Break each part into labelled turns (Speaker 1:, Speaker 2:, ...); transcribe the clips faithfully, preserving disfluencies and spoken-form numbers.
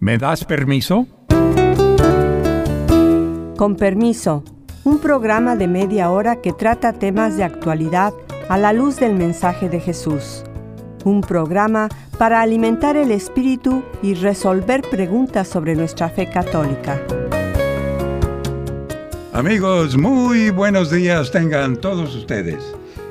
Speaker 1: ¿Me das permiso?
Speaker 2: Con permiso, un programa de media hora que trata temas de actualidad a la luz del mensaje de Jesús. Un programa para alimentar el espíritu y resolver preguntas sobre nuestra fe católica.
Speaker 1: Amigos, muy buenos días tengan todos ustedes.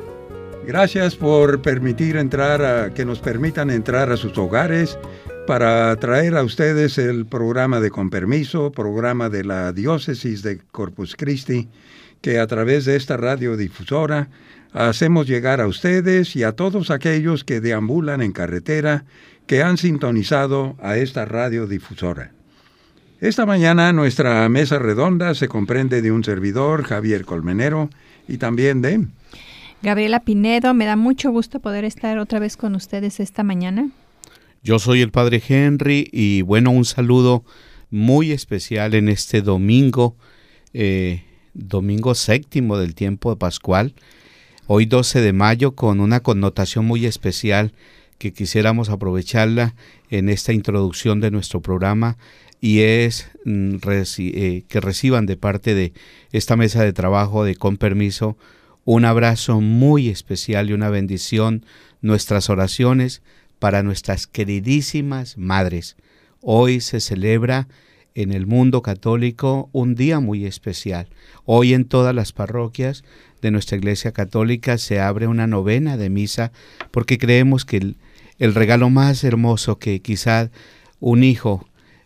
Speaker 1: Gracias por permitir entrar a, que nos permitan entrar a sus hogares para traer a ustedes el programa de Con Permiso, programa de la Diócesis de Corpus Christi, que a través de esta radiodifusora hacemos llegar a ustedes y a todos aquellos que deambulan en carretera, que han sintonizado a esta radiodifusora. Esta mañana nuestra mesa redonda se comprende de un servidor, Javier Colmenero, y también de
Speaker 3: Gabriela Pinedo. Me da mucho gusto poder estar otra vez con ustedes esta mañana.
Speaker 4: Yo soy el Padre Henry y bueno, un saludo muy especial en este domingo, eh, domingo séptimo del tiempo pascual, hoy doce de mayo, con una connotación muy especial que quisiéramos aprovecharla en esta introducción de nuestro programa, y es mm, reci- eh, que reciban de parte de esta mesa de trabajo de Con Permiso un abrazo muy especial y una bendición, nuestras oraciones para nuestras queridísimas madres. Hoy se celebra en el mundo católico un día muy especial. Hoy en todas las parroquias de nuestra Iglesia Católica se abre una novena de misa, porque creemos que el, el regalo más hermoso que quizá un hijo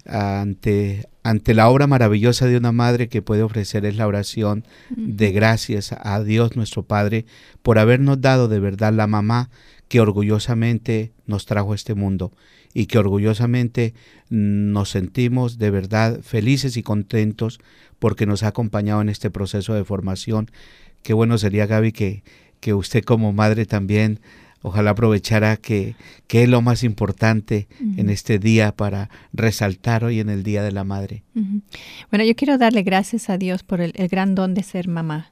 Speaker 4: ante, ante la obra maravillosa de una madre que puede ofrecer es la oración de gracias a Dios nuestro Padre por habernos dado de verdad la mamá que orgullosamente nos trajo a este mundo y que orgullosamente nos sentimos de verdad felices y contentos porque nos ha acompañado en este proceso de formación. Qué bueno sería, Gaby, que, que usted como madre también ojalá aprovechara que, que es lo más importante uh-huh. en este día para resaltar hoy en el Día de la Madre.
Speaker 3: Uh-huh. Bueno, yo quiero darle gracias a Dios por el, el gran don de ser mamá.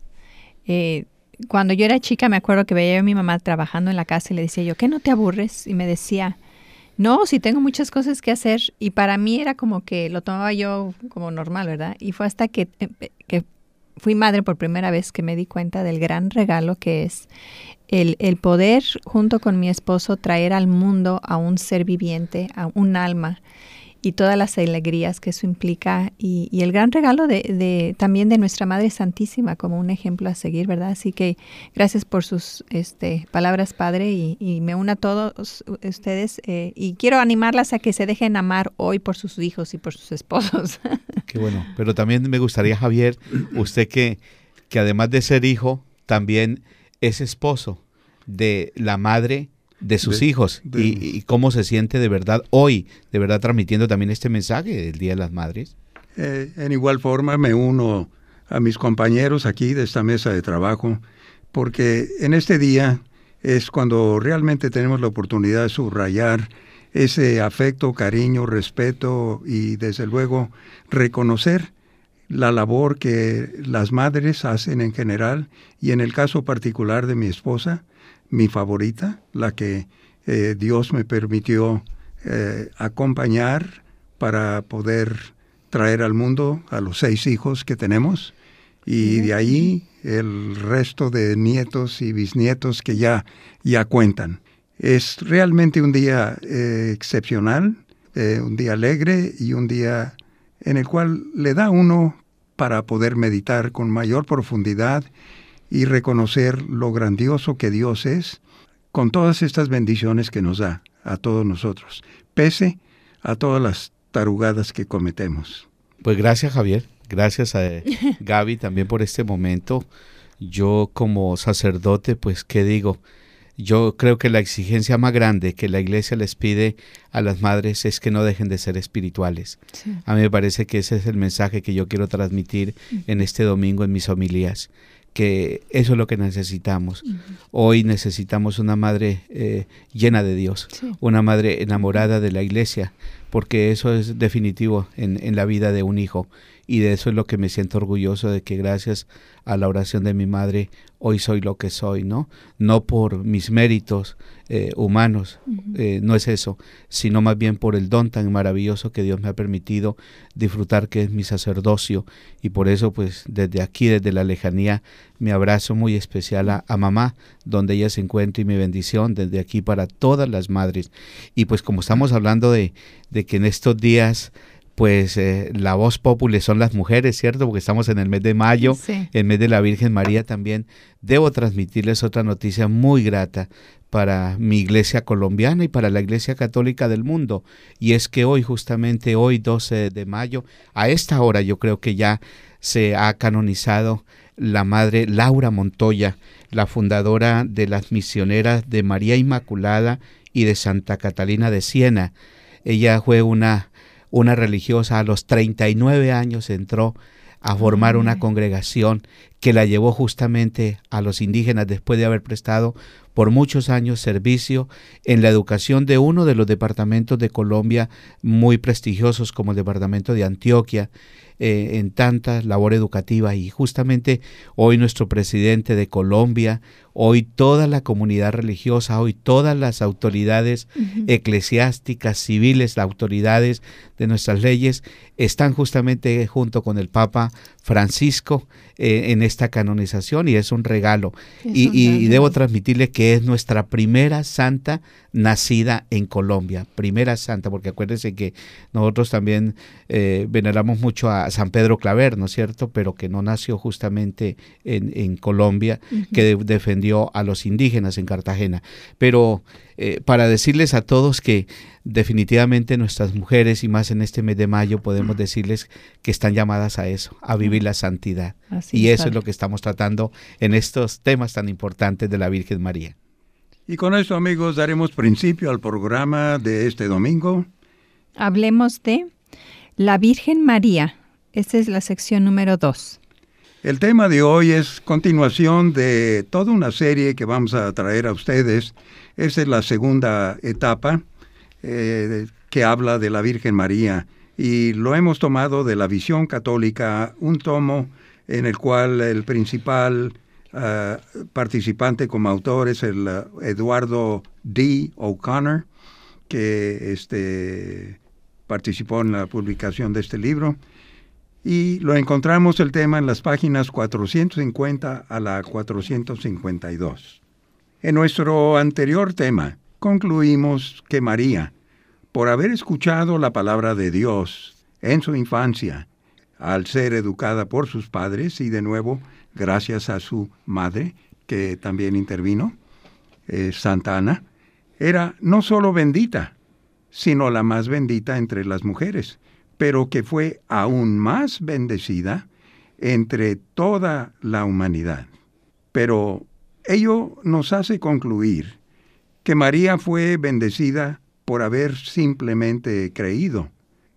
Speaker 3: Eh, Cuando yo era chica me acuerdo que veía a mi mamá trabajando en la casa y le decía yo, ¿qué no te aburres? Y me decía, no, sí tengo muchas cosas que hacer. Y para mí era como que lo tomaba yo como normal, ¿verdad? Y fue hasta que, que fui madre por primera vez que me di cuenta del gran regalo que es el, el poder, junto con mi esposo, traer al mundo a un ser viviente, a un alma, y todas las alegrías que eso implica, y, y el gran regalo de, de también de nuestra Madre Santísima como un ejemplo a seguir, ¿verdad? Así que gracias por sus este, palabras, Padre, y, y me uno a todos ustedes, eh, y quiero animarlas a que se dejen amar hoy por sus hijos y por sus esposos.
Speaker 4: Qué bueno, pero también me gustaría, Javier, usted que, que además de ser hijo, también es esposo de la madre de sus de, hijos de, y, y cómo se siente de verdad hoy, de verdad transmitiendo también este mensaje del Día de las Madres.
Speaker 1: Eh, en igual forma me uno a mis compañeros aquí de esta mesa de trabajo, porque en este día es cuando realmente tenemos la oportunidad de subrayar ese afecto, cariño, respeto y desde luego reconocer la labor que las madres hacen en general, y en el caso particular de mi esposa, mi favorita, la que eh, Dios me permitió eh, acompañar para poder traer al mundo a los seis hijos que tenemos, y de ahí el resto de nietos y bisnietos que ya, ya cuentan. Es realmente un día eh, excepcional, eh, un día alegre y un día en el cual le da a uno para poder meditar con mayor profundidad y reconocer lo grandioso que Dios es, con todas estas bendiciones que nos da a todos nosotros, pese a todas las tarugadas que cometemos.
Speaker 4: Pues gracias, Javier, gracias a Gaby también por este momento. Yo como sacerdote, pues, ¿qué digo? Yo creo que la exigencia más grande que la Iglesia les pide a las madres es que no dejen de ser espirituales. Sí. A mí me parece que ese es el mensaje que yo quiero transmitir uh-huh. en este domingo en mis homilías, que eso es lo que necesitamos. Uh-huh. Hoy necesitamos una madre eh, llena de Dios, sí. una madre enamorada de la Iglesia, porque eso es definitivo en, en la vida de un hijo. y de eso es lo que me siento orgulloso, de que gracias a la oración de mi madre hoy soy lo que soy, ¿no? No por mis méritos eh, humanos, uh-huh. eh, no es eso, sino más bien por el don tan maravilloso que Dios me ha permitido disfrutar, que es mi sacerdocio, y por eso pues desde aquí, desde la lejanía, mi abrazo muy especial a, a mamá, donde ella se encuentra, y mi bendición desde aquí para todas las madres. Y pues como estamos hablando de, de que en estos días pues eh, la voz popular son las mujeres, ¿cierto? Porque estamos en el mes de mayo,
Speaker 3: sí.
Speaker 4: el mes de la Virgen María también. Debo transmitirles otra noticia muy grata para mi iglesia colombiana y para la iglesia católica del mundo. Y es que hoy, justamente hoy, doce de mayo, a esta hora yo creo que ya se ha canonizado la Madre Laura Montoya, la fundadora de las misioneras de María Inmaculada y de Santa Catalina de Siena. Ella fue una... Una religiosa, a los treinta y nueve años entró a formar una congregación que la llevó justamente a los indígenas después de haber prestado por muchos años servicio en la educación de uno de los departamentos de Colombia muy prestigiosos como el departamento de Antioquia, eh, en tanta labor educativa. Y justamente hoy nuestro presidente de Colombia, hoy toda la comunidad religiosa, hoy todas las autoridades uh-huh. eclesiásticas, civiles, las autoridades de nuestras leyes, están justamente junto con el Papa Francisco eh, en esta canonización, y es un regalo. Es y, un y, y debo transmitirle que es nuestra primera santa nacida en Colombia, primera santa, porque acuérdense que nosotros también eh, veneramos mucho a San Pedro Claver, ¿no es cierto?, pero que no nació justamente en, en Colombia, uh-huh. que de, defendió a los indígenas en Cartagena. Pero eh, para decirles a todos que definitivamente nuestras mujeres, y más en este mes de mayo, podemos decirles que están llamadas a eso, a vivir la santidad. Así y eso es lo que estamos tratando en estos temas tan importantes de la Virgen María.
Speaker 1: Y con esto, amigos, daremos principio al programa de este domingo.
Speaker 3: Hablemos de la Virgen María. Esta es la sección número dos.
Speaker 1: El tema de hoy es continuación de toda una serie que vamos a traer a ustedes. Esta es la segunda etapa eh, que habla de la Virgen María, y lo hemos tomado de la Visión Católica, un tomo en el cual el principal uh, participante como autor es el uh, Eduardo D. O'Connor, que este, participó en la publicación de este libro. Y lo encontramos el tema en las páginas cuatrocientos cincuenta a la cuatrocientos cincuenta y dos. En nuestro anterior tema, concluimos que María, por haber escuchado la palabra de Dios en su infancia, al ser educada por sus padres, y de nuevo, gracias a su madre, que también intervino, eh, Santa Ana, era no solo bendita, sino la más bendita entre las mujeres, pero que fue aún más bendecida entre toda la humanidad. Pero ello nos hace concluir que María fue bendecida por haber simplemente creído,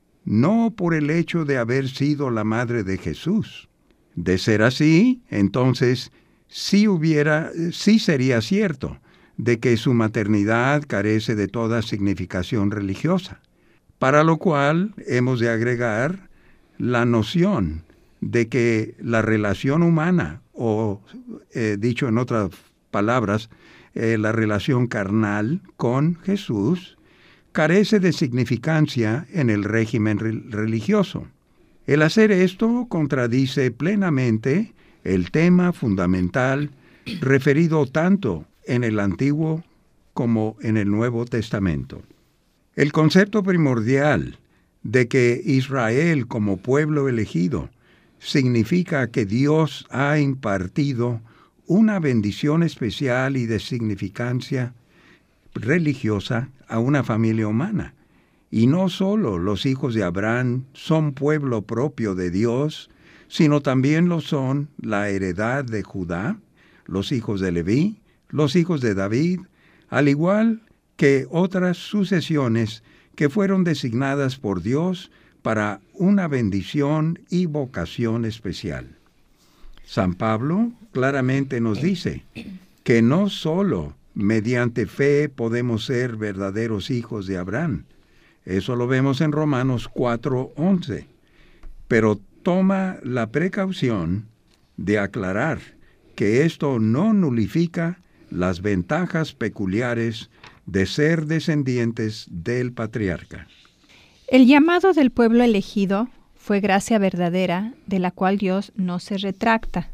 Speaker 1: no por el hecho de haber sido la madre de Jesús. De ser así, entonces sí hubiera, sí sería cierto de que su maternidad carece de toda significación religiosa, para lo cual hemos de agregar la noción de que la relación humana, o eh, dicho en otras palabras, eh, la relación carnal con Jesús, carece de significancia en el régimen re- religioso. El hacer esto contradice plenamente el tema fundamental referido tanto en el Antiguo como en el Nuevo Testamento. El concepto primordial de que Israel como pueblo elegido significa que Dios ha impartido una bendición especial y de significancia religiosa a una familia humana. Y no solo los hijos de Abraham son pueblo propio de Dios, sino también lo son la heredad de Judá, los hijos de Leví, los hijos de David, al igual que otras sucesiones que fueron designadas por Dios para una bendición y vocación especial. San Pablo claramente nos dice que no solo mediante fe podemos ser verdaderos hijos de Abraham. Eso lo vemos en Romanos cuatro once. Pero toma la precaución de aclarar que esto no nulifica las ventajas peculiares de ser descendientes del patriarca.
Speaker 3: El llamado del pueblo elegido fue gracia verdadera, de la cual Dios no se retracta.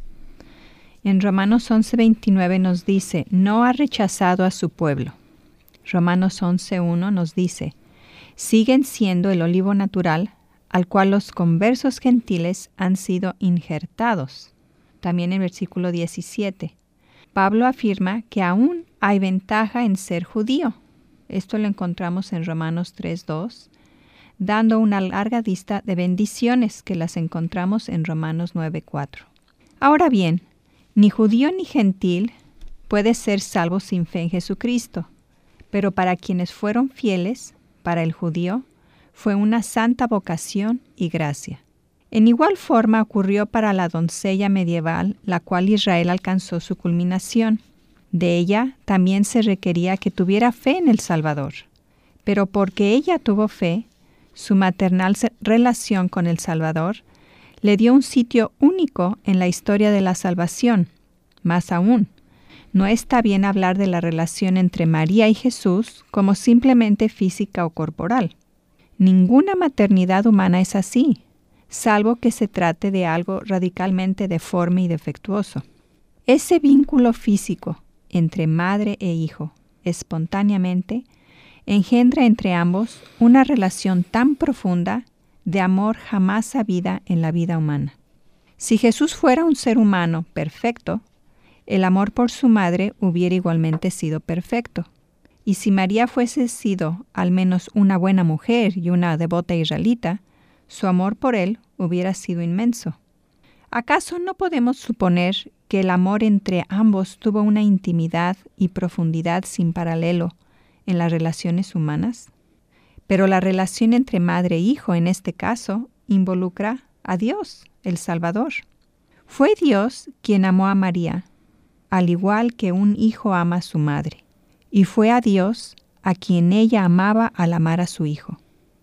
Speaker 3: En Romanos once veintinueve nos dice, no ha rechazado a su pueblo. Romanos once uno nos dice, siguen siendo el olivo natural, al cual los conversos gentiles han sido injertados. También en versículo diecisiete, Pablo afirma que aún hay ventaja en ser judío. Esto lo encontramos en Romanos tres dos, dando una larga lista de bendiciones que las encontramos en Romanos nueve cuatro. Ahora bien, ni judío ni gentil puede ser salvo sin fe en Jesucristo, pero para quienes fueron fieles, para el judío, fue una santa vocación y gracia. En igual forma ocurrió para la doncella medieval, la cual Israel alcanzó su culminación. De ella también se requería que tuviera fe en el Salvador, pero porque ella tuvo fe, su maternal relación con el Salvador le dio un sitio único en la historia de la salvación. Más aún, no está bien hablar de la relación entre María y Jesús como simplemente física o corporal. Ninguna maternidad humana es así, salvo que se trate de algo radicalmente deforme y defectuoso. Ese vínculo físico entre madre e hijo, espontáneamente, engendra entre ambos una relación tan profunda de amor jamás sabida en la vida humana. Si Jesús fuera un ser humano perfecto, el amor por su madre hubiera igualmente sido perfecto. Y si María fuese sido al menos una buena mujer y una devota israelita, su amor por él hubiera sido inmenso. ¿Acaso no podemos suponer que el amor entre ambos tuvo una intimidad y profundidad sin paralelo en las relaciones humanas? Pero la relación entre madre e hijo en este caso involucra a Dios, el Salvador. Fue Dios quien amó a María, al igual que un hijo ama a su madre, y fue a Dios a quien ella amaba al amar a su hijo.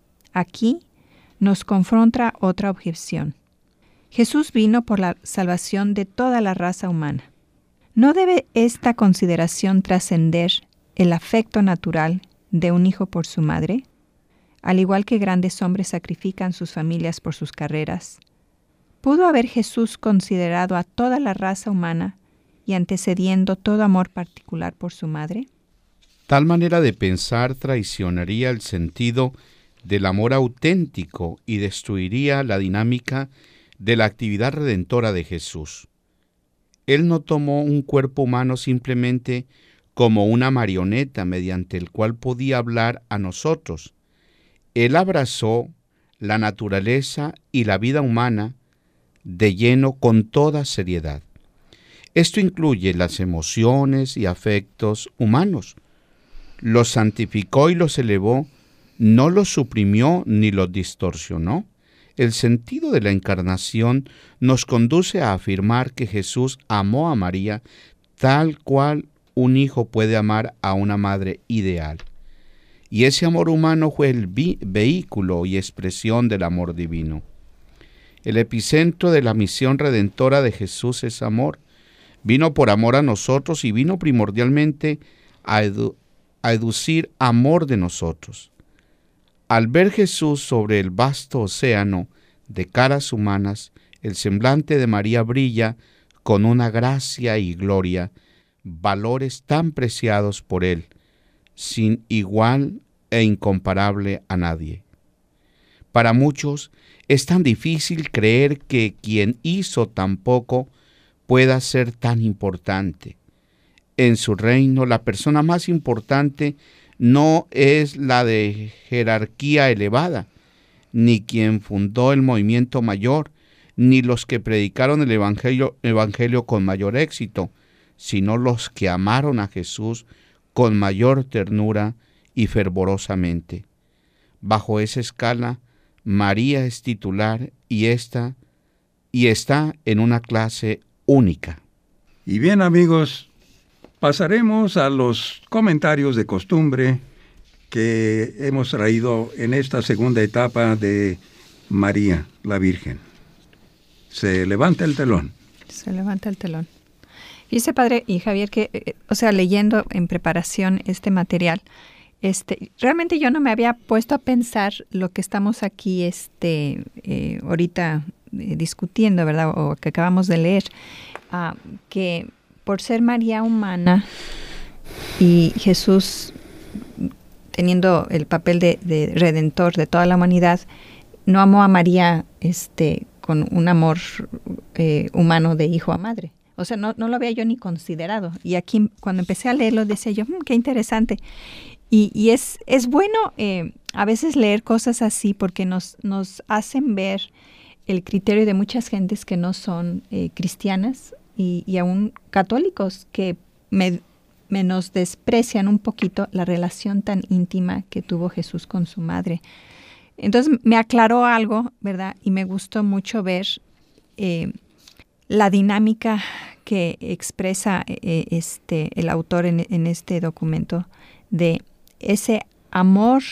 Speaker 3: Aquí nos confronta otra objeción. Jesús vino por la salvación de toda la raza humana. ¿No debe esta consideración trascender el afecto natural de un hijo por su madre? Al igual que grandes hombres sacrifican sus familias por sus carreras, ¿pudo haber Jesús considerado a toda la raza humana y antecediendo todo amor particular por su madre?
Speaker 4: Tal manera de pensar traicionaría el sentido del amor auténtico y destruiría la dinámica de la actividad redentora de Jesús. Él no tomó un cuerpo humano simplemente como una marioneta mediante el cual podía hablar a nosotros. Él abrazó la naturaleza y la vida humana de lleno con toda seriedad. Esto incluye las emociones y afectos humanos. Los santificó y los elevó, no los suprimió ni los distorsionó. El sentido de la encarnación nos conduce a afirmar que Jesús amó a María tal cual un hijo puede amar a una madre ideal. Y ese amor humano fue el vehículo y expresión del amor divino. El epicentro de la misión redentora de Jesús es amor. Vino por amor a nosotros y vino primordialmente a, edu- a educir amor de nosotros. Al ver Jesús sobre el vasto océano de caras humanas, el semblante de María brilla con una gracia y gloria, valores tan preciados por Él, sin igual e incomparable a nadie. Para muchos es tan difícil creer que quien hizo tan poco pueda ser tan importante. En su reino, la persona más importante no es la de jerarquía elevada, ni quien fundó el movimiento mayor, ni los que predicaron el evangelio, evangelio con mayor éxito, sino los que amaron a Jesús con mayor ternura y fervorosamente. Bajo esa escala, María es titular y, esta, y está en una clase única.
Speaker 1: Y bien, amigos, pasaremos a los comentarios de costumbre que hemos traído en esta segunda etapa de María, la Virgen. se levanta el telón.
Speaker 3: Se levanta el telón. Dice Padre y Javier que, eh, o sea, leyendo en preparación este material, este, realmente yo no me había puesto a pensar lo que estamos aquí, este, eh, ahorita eh, discutiendo, ¿verdad? O que acabamos de leer, uh, que por ser María humana y Jesús teniendo el papel de, de redentor de toda la humanidad, no amó a María, este, con un amor eh, humano de hijo a madre. O sea, no, no lo había yo ni considerado. Y aquí, cuando empecé a leerlo, decía yo, mmm, qué interesante. Y, y es, es bueno eh, a veces leer cosas así porque nos, nos hacen ver el criterio de muchas gentes que no son eh, cristianas y, y aún católicos que me, menosprecian un poquito la relación tan íntima que tuvo Jesús con su madre. Entonces me aclaró algo, ¿verdad? Y me gustó mucho ver eh, la dinámica que expresa eh, este, el autor en, en este documento de ese amor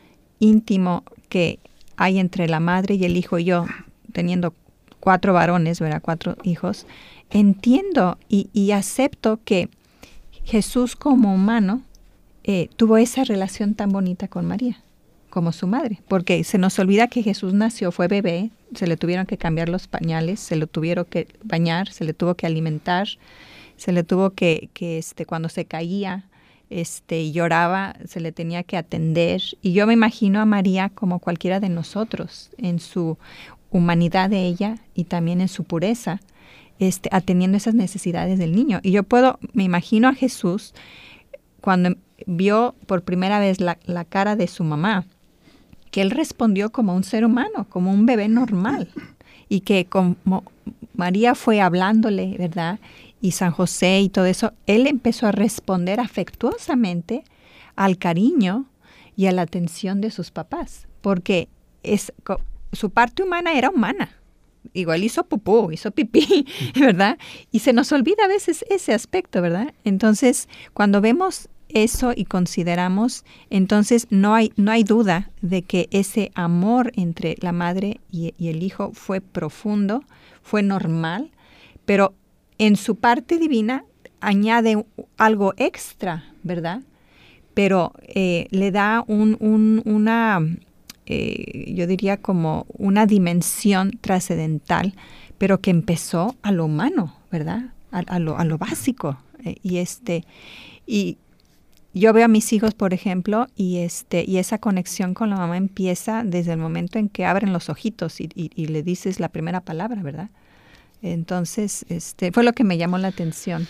Speaker 3: íntimo que hay entre la madre y el hijo. Y yo, teniendo cuatro varones, ¿verdad? Cuatro hijos, entiendo y, y acepto que Jesús como humano eh, tuvo esa relación tan bonita con María, como su madre, porque se nos olvida que Jesús nació, fue bebé, se le tuvieron que cambiar los pañales, se le tuvieron que bañar, se le tuvo que alimentar, se le tuvo que, que este, cuando se caía este, y lloraba, se le tenía que atender. Y yo me imagino a María como cualquiera de nosotros, en su humanidad de ella y también en su pureza, este, atendiendo esas necesidades del niño. Y yo puedo, me imagino a Jesús cuando vio por primera vez la, la cara de su mamá, que él respondió como un ser humano, como un bebé normal, y que como María fue hablándole, ¿verdad? Y San José y todo eso, él empezó a responder afectuosamente al cariño y a la atención de sus papás, porque es, su parte humana era humana. Igual hizo pupú, hizo pipí, ¿verdad? Y se nos olvida a veces ese aspecto, ¿verdad? Entonces, cuando vemos eso y consideramos, entonces no hay, no hay duda de que ese amor entre la madre y, y el hijo fue profundo, fue normal, pero en su parte divina añade algo extra, ¿verdad? Pero eh, le da un, un, una, eh, yo diría como una dimensión trascendental, pero que empezó a lo humano, ¿verdad? A, a, lo, a lo básico. Eh, y este, y yo veo a mis hijos, por ejemplo, y este y esa conexión con la mamá empieza desde el momento en que abren los ojitos y, y, y le dices la primera palabra, ¿verdad? Entonces, este fue lo que me llamó la atención.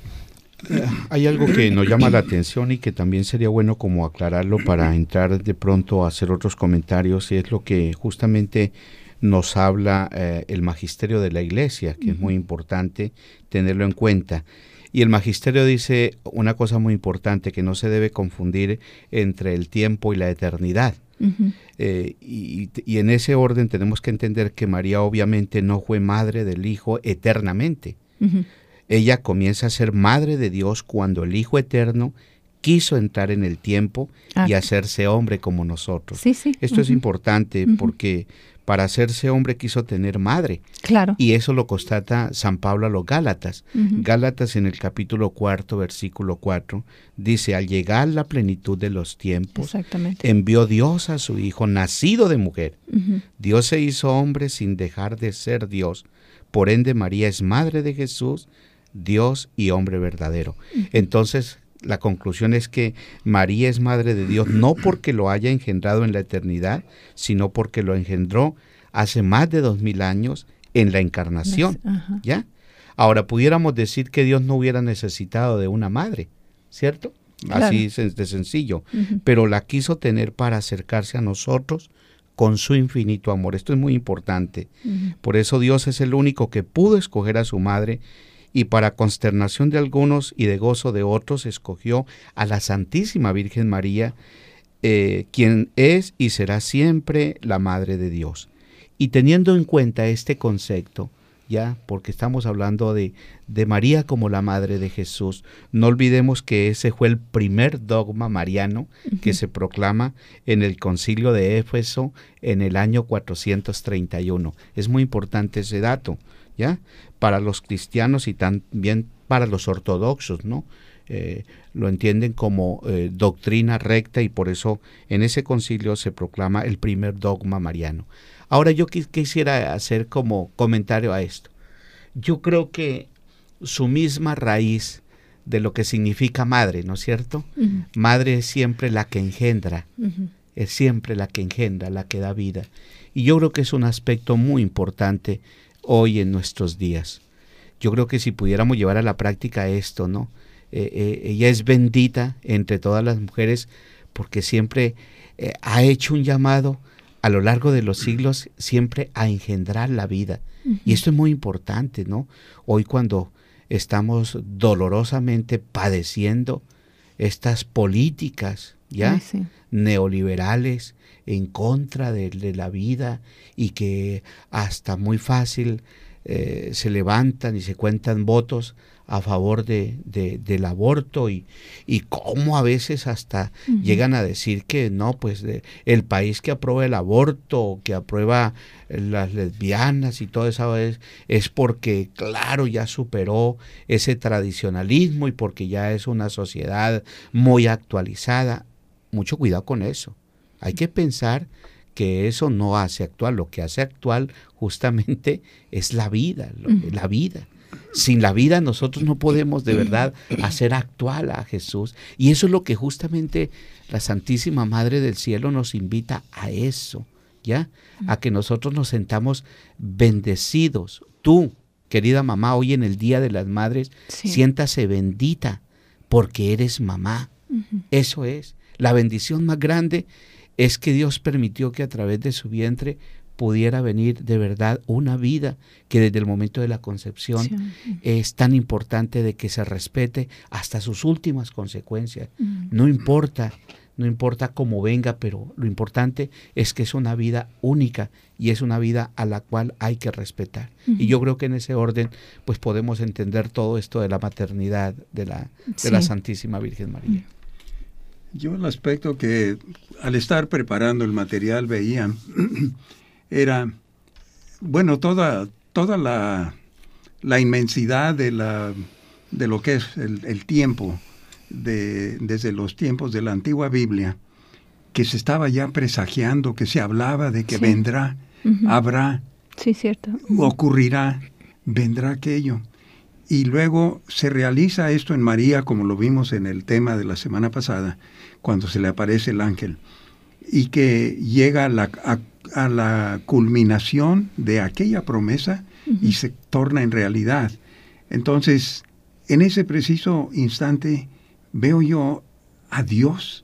Speaker 4: Eh, hay algo que nos llama la atención y que también sería bueno como aclararlo para entrar de pronto a hacer otros comentarios, y es lo que justamente nos habla eh, el magisterio de la Iglesia, que uh-huh. es muy importante tenerlo en cuenta. Y el magisterio dice una cosa muy importante, que no se debe confundir entre el tiempo y la eternidad. Uh-huh. Eh, y, y en ese orden tenemos que entender que María obviamente no fue madre del Hijo eternamente. Uh-huh. Ella comienza a ser madre de Dios cuando el Hijo eterno quiso entrar en el tiempo ah. y hacerse hombre como nosotros.
Speaker 3: Sí, sí.
Speaker 4: Esto uh-huh. es importante uh-huh. porque para hacerse hombre quiso tener madre.
Speaker 3: Claro.
Speaker 4: Y eso lo constata San Pablo a los Gálatas. Uh-huh. Gálatas en el capítulo cuarto, versículo cuatro, dice, al llegar la plenitud de los tiempos, envió Dios a su Hijo, nacido de mujer. Uh-huh. Dios se hizo hombre sin dejar de ser Dios. Por ende, María es madre de Jesús, Dios y hombre verdadero. Uh-huh. Entonces, la conclusión es que María es madre de Dios no porque lo haya engendrado en la eternidad, sino porque lo engendró hace más de dos mil años en la encarnación. Uh-huh. ¿Ya? Ahora, pudiéramos decir que Dios no hubiera necesitado de una madre, ¿cierto? Claro. Así de sencillo. Uh-huh. Pero la quiso tener para acercarse a nosotros con su infinito amor. Esto es muy importante. Uh-huh. Por eso Dios es el único que pudo escoger a su madre, y para consternación de algunos y de gozo de otros, escogió a la Santísima Virgen María, eh, quien es y será siempre la Madre de Dios. Y teniendo en cuenta este concepto, ya, porque estamos hablando de, de María como la madre de Jesús. No olvidemos que ese fue el primer dogma mariano uh-huh. que se proclama en el Concilio de Éfeso en el año cuatrocientos treinta y uno. Es muy importante ese dato, ¿ya? Para los cristianos y también para los ortodoxos, ¿no? Eh, lo entienden como eh, doctrina recta y por eso en ese concilio se proclama el primer dogma mariano. Ahora yo qu- quisiera hacer como comentario a esto. Yo creo que su misma raíz de lo que significa madre, ¿no es cierto? Uh-huh. Madre es siempre la que engendra, uh-huh. es siempre la que engendra, la que da vida. Y yo creo que es un aspecto muy importante hoy en nuestros días. Yo creo que si pudiéramos llevar a la práctica esto, ¿no? Eh, eh, ella es bendita entre todas las mujeres porque siempre eh, ha hecho un llamado a lo largo de los siglos siempre a engendrar la vida. Uh-huh. Y esto es muy importante, ¿no? Hoy cuando estamos dolorosamente padeciendo estas políticas, ¿ya? Ay, sí. neoliberales en contra de, de la vida y que hasta muy fácil eh, se levantan y se cuentan votos a favor de, de, del aborto y, y cómo a veces hasta uh-huh. llegan a decir que no, pues de, el país que aprueba el aborto, que aprueba las lesbianas y todo eso es, es porque claro ya superó ese tradicionalismo y porque ya es una sociedad muy actualizada. Mucho cuidado con eso. Hay que pensar que eso no hace actual, lo que hace actual justamente es la vida, uh-huh. la vida. Sin la vida nosotros no podemos de verdad hacer actual a Jesús. Y eso es lo que justamente la Santísima Madre del Cielo nos invita a eso, ¿ya? A que nosotros nos sentamos bendecidos. Tú, querida mamá, hoy en el Día de las Madres, sí. siéntase bendita porque eres mamá. Uh-huh. Eso es. La bendición más grande es que Dios permitió que a través de su vientre pudiera venir de verdad una vida que desde el momento de la concepción sí. es tan importante de que se respete hasta sus últimas consecuencias. Mm. No importa, no importa cómo venga, pero lo importante es que es una vida única y es una vida a la cual hay que respetar. Mm. Y yo creo que en ese orden pues podemos entender todo esto de la maternidad de la, sí. de la Santísima Virgen María.
Speaker 1: Yo el aspecto que al estar preparando el material veía era, bueno, toda, toda la, la inmensidad de, la, de lo que es el, el tiempo, de, desde los tiempos de la antigua Biblia, que se estaba ya presagiando, que se hablaba de que sí. vendrá, uh-huh. habrá,
Speaker 3: sí, cierto. Uh-huh.
Speaker 1: ocurrirá, vendrá aquello. Y luego se realiza esto en María, como lo vimos en el tema de la semana pasada, cuando se le aparece el ángel, y que llega a la, a, a la culminación de aquella promesa uh-huh. y se torna en realidad. Entonces, en ese preciso instante, veo yo a Dios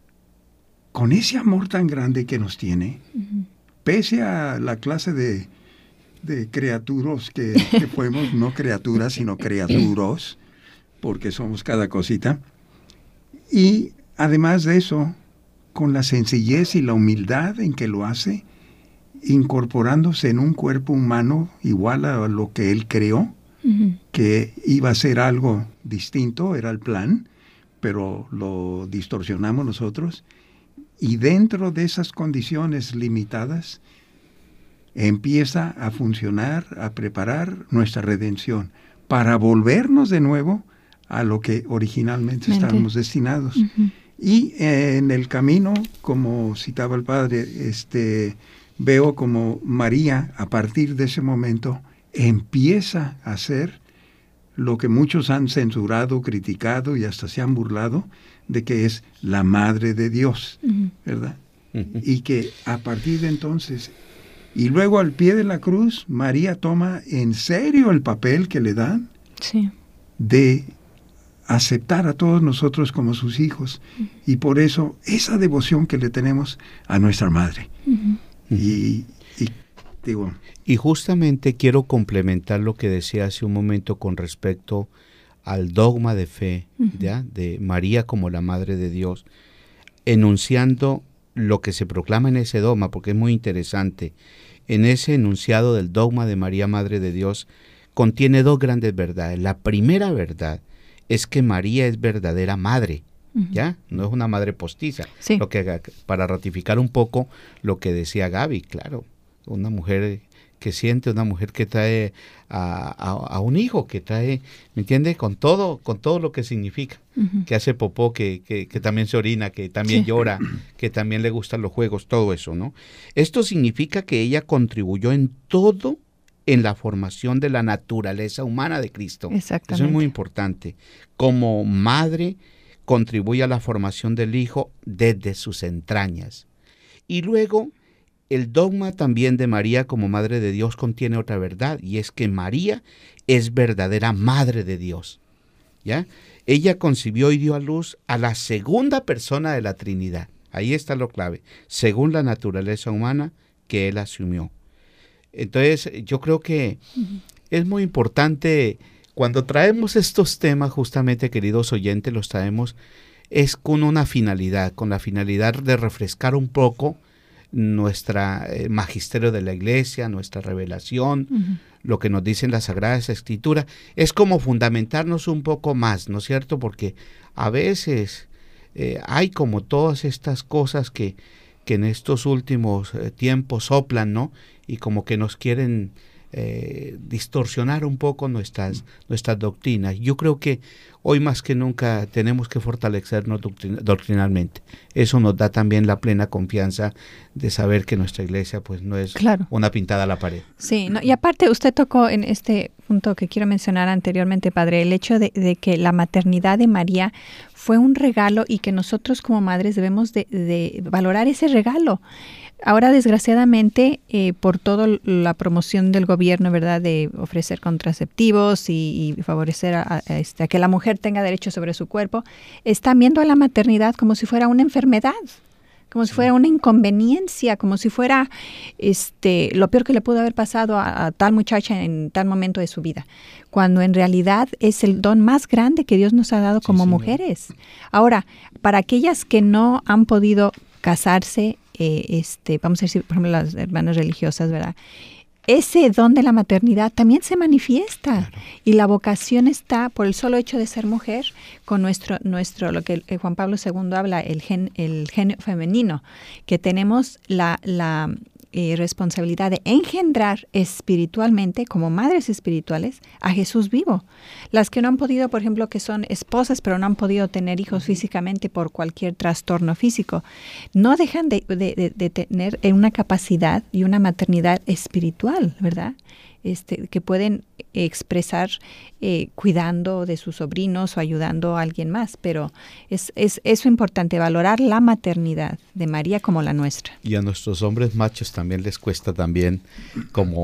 Speaker 1: con ese amor tan grande que nos tiene, uh-huh. pese a la clase de, de criaturas que, que fuimos, no criaturas, sino criaturos, porque somos cada cosita. Y además de eso, con la sencillez y la humildad en que lo hace, incorporándose en un cuerpo humano igual a lo que él creó, uh-huh. que iba a ser algo distinto, era el plan, pero lo distorsionamos nosotros, y dentro de esas condiciones limitadas, empieza a funcionar, a preparar nuestra redención, para volvernos de nuevo a lo que originalmente Mente. estábamos destinados. Uh-huh. Y en el camino, como citaba el padre, este, veo como María, a partir de ese momento, empieza a hacer lo que muchos han censurado, criticado y hasta se han burlado, de que es la Madre de Dios, uh-huh. ¿verdad? Uh-huh. Y que a partir de entonces, y luego al pie de la cruz, María toma en serio el papel que le dan sí. de aceptar a todos nosotros como sus hijos, uh-huh. y por eso esa devoción que le tenemos a nuestra Madre. Uh-huh. Y, y, digo,
Speaker 4: y justamente quiero complementar lo que decía hace un momento con respecto al dogma de fe, uh-huh. ¿ya? de María como la Madre de Dios, enunciando lo que se proclama en ese dogma, porque es muy interesante. En ese enunciado del dogma de María, Madre de Dios, contiene dos grandes verdades. La primera verdad es que María es verdadera madre, uh-huh. ¿ya? No es una madre postiza.
Speaker 3: Sí.
Speaker 4: Lo que, para ratificar un poco lo que decía Gaby, claro, una mujer que siente, una mujer que trae a, a, a un hijo, que trae, ¿me entiende? Con todo, con todo lo que significa, uh-huh. que hace popó, que, que, que también se orina, que también sí. llora, que también le gustan los juegos, todo eso, ¿no? Esto significa que ella contribuyó en todo en la formación de la naturaleza humana de Cristo.
Speaker 3: Exactamente.
Speaker 4: Eso es muy importante. Como madre, contribuye a la formación del hijo desde sus entrañas. Y luego, el dogma también de María como Madre de Dios contiene otra verdad, y es que María es verdadera Madre de Dios, ¿ya? Ella concibió y dio a luz a la segunda persona de la Trinidad. Ahí está lo clave, según la naturaleza humana que Él asumió. Entonces, yo creo que uh-huh. es muy importante, cuando traemos estos temas, justamente, queridos oyentes, los traemos, es con una finalidad, con la finalidad de refrescar un poco nuestra eh, magisterio de la Iglesia, nuestra revelación, uh-huh. lo que nos dicen las Sagradas Escrituras, es como fundamentarnos un poco más, ¿no es cierto? Porque a veces eh, hay como todas estas cosas que, que en estos últimos eh, tiempos soplan, ¿no? Y como que nos quieren eh, distorsionar un poco nuestras, nuestras doctrinas. Yo creo que hoy más que nunca tenemos que fortalecernos doctrin- doctrinalmente. Eso nos da también la plena confianza de saber que nuestra iglesia pues no es claro. una pintada a la pared.
Speaker 3: Sí, no, y aparte usted tocó en este punto que quiero mencionar anteriormente, Padre, el hecho de, de que la maternidad de María fue un regalo y que nosotros como madres debemos de, de valorar ese regalo. Ahora, desgraciadamente, eh, por toda la promoción del gobierno, ¿verdad?, de ofrecer contraceptivos y, y favorecer a, a, este, a que la mujer tenga derecho sobre su cuerpo, están viendo a la maternidad como si fuera una enfermedad, como si fuera una inconveniencia, como si fuera este, lo peor que le pudo haber pasado a, a tal muchacha en tal momento de su vida, cuando en realidad es el don más grande que Dios nos ha dado como sí, mujeres. Ahora, para aquellas que no han podido casarse, eh, este, vamos a decir, por ejemplo, las hermanas religiosas, ¿verdad?, ese don de la maternidad también se manifiesta, claro. Y la vocación está por el solo hecho de ser mujer con nuestro, nuestro lo que Juan Pablo segundo habla, el gen, el genio femenino, que tenemos la, la eh, responsabilidad de engendrar espiritualmente, como madres espirituales, a Jesús vivo. Las que no han podido, por ejemplo, que son esposas, pero no han podido tener hijos físicamente por cualquier trastorno físico, no dejan de, de, de, de tener una capacidad y una maternidad espiritual, ¿verdad? Este, que pueden expresar eh, cuidando de sus sobrinos o ayudando a alguien más, pero es, es eso importante, valorar la maternidad de María como la nuestra.
Speaker 4: Y a nuestros hombres machos también les cuesta también como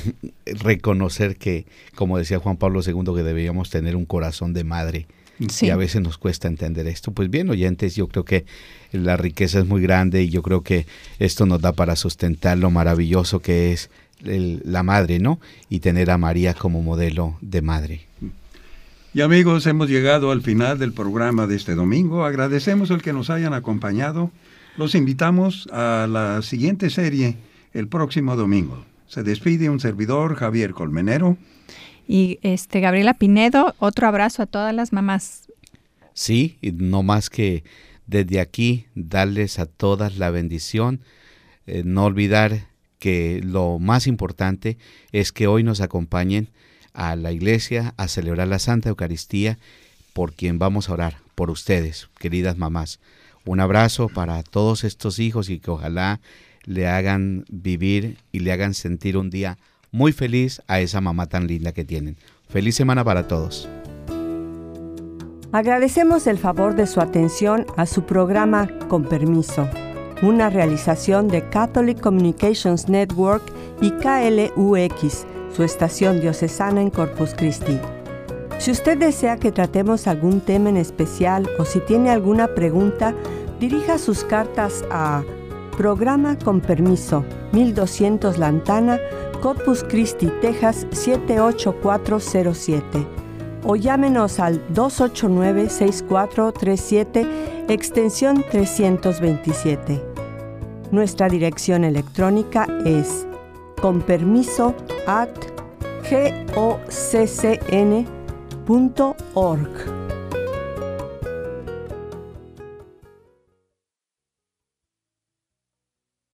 Speaker 4: reconocer que, como decía Juan Pablo segundo, que debíamos tener un corazón de madre. Sí. Y a veces nos cuesta entender esto. Pues bien, oyentes, yo creo que la riqueza es muy grande y yo creo que esto nos da para sustentar lo maravilloso que es el, la madre, ¿no? Y tener a María como modelo de madre.
Speaker 1: Y amigos, hemos llegado al final del programa de este domingo. Agradecemos el que nos hayan acompañado. Los invitamos a la siguiente serie el próximo domingo. Se despide un servidor, Javier Colmenero.
Speaker 3: Y este Gabriela Pinedo, otro abrazo a todas las mamás.
Speaker 4: Sí, y no más que desde aquí darles a todas la bendición, eh, no olvidar que lo más importante es que hoy nos acompañen a la iglesia a celebrar la Santa Eucaristía, por quien vamos a orar, por ustedes, queridas mamás. Un abrazo para todos estos hijos y que ojalá le hagan vivir y le hagan sentir un día muy feliz a esa mamá tan linda que tienen. Feliz semana para todos.
Speaker 2: Agradecemos el favor de su atención a su programa Con Permiso, una realización de Catholic Communications Network y K L U X, su estación diocesana en Corpus Christi. Si usted desea que tratemos algún tema en especial o si tiene alguna pregunta, dirija sus cartas a Programa Con Permiso, mil doscientos Lantana, Corpus Christi, Texas siete ocho cuatro cero siete, o llámenos al dos ocho nueve, seis cuatro tres siete, extensión trescientos veintisiete. Nuestra dirección electrónica es con permiso at goccn punto org.